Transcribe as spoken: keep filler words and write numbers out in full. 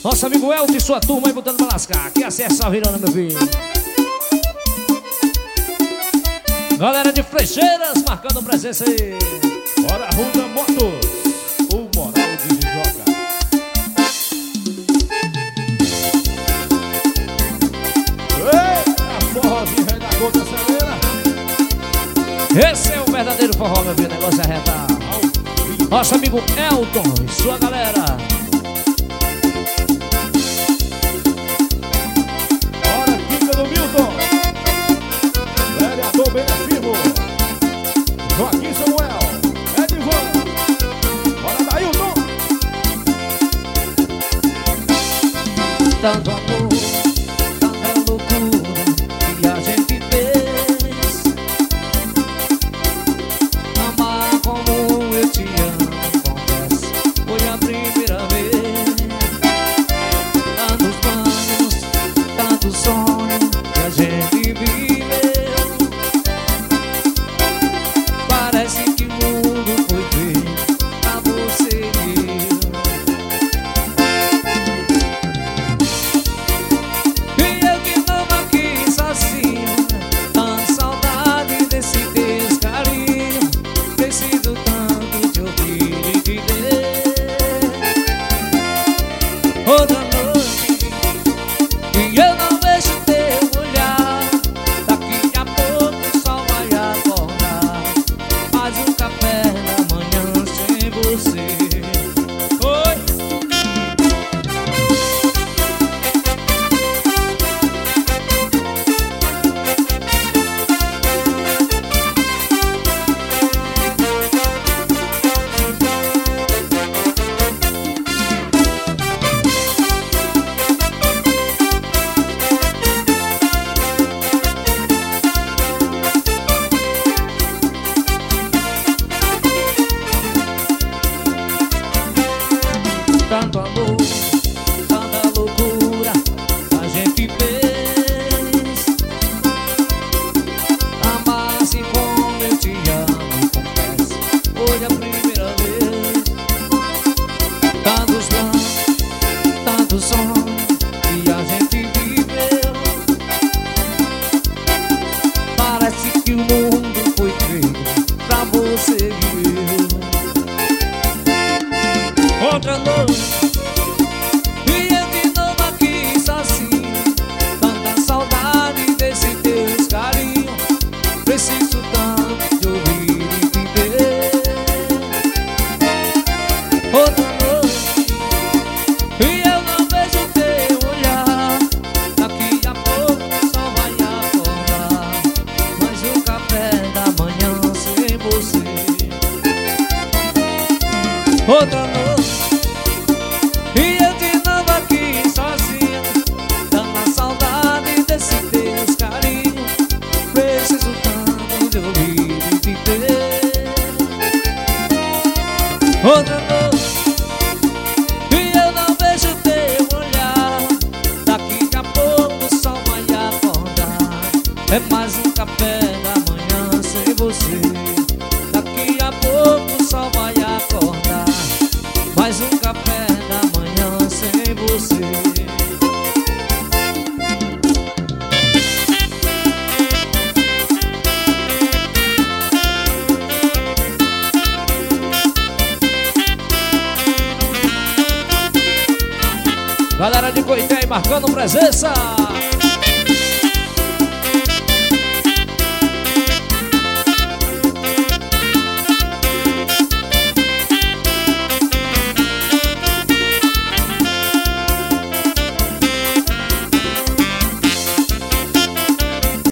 Nosso amigo Elton e sua turma aí botando pra lascar. Que acessa a virando, meu filho. Galera de Frecheiras marcando presença aí. Bora, Ruda Motos, o moral de Jijoca. Eita, forrozinho aí da gota acelera. Esse é o verdadeiro forró, meu filho. O negócio é retar. Nosso amigo Elton e sua galera. Bora, Kika do Milton. Vereador Benefimo. Joaquim Samuel. Edivan. Bora, Dailton. Tanto amor, tanta loucura que a gente fez. Amar como eu te amo, confesso, foi a primeira vez. Tantos planos, tantos sonhos que a gente viveu. Parece que o mundo foi feito pra você e eu. E eu que tava aqui sozinho, tanta saudade desse teus carinho. Preciso tanto te ouvir e te ver. Outra noite e eu não vejo teu olhar. Daqui a pouco o sol vai acordar. Mais um café da manhã sem você. Oi. Tanto amor, tanta loucura a gente fez. Amar assim como eu te amo, confesso, foi a primeira vez. Tantos planos, tantos sonhos que a gente viveu. Parece que o mundo foi feito pra você e eu. Outra noite e eu de novo aqui sozinho, tanta saudade desse teus carinho. Preciso tanto de ouvir e te ver. Outra noite e eu não vejo teu olhar. Daqui a pouco o sol vai acordar. Mais um café da manhã sem você. Outra noite e eu de novo aqui sozinho, tanta saudade desse teus carinho. Preciso tanto de ouvir e te ter. Outra noite e eu não vejo teu olhar. Daqui a pouco o sol vai acordar. É mais um café da manhã sem você. Daqui a pouco o sol vai acordar. Mais um café da manhã sem você. Galera de Coité marcando presença.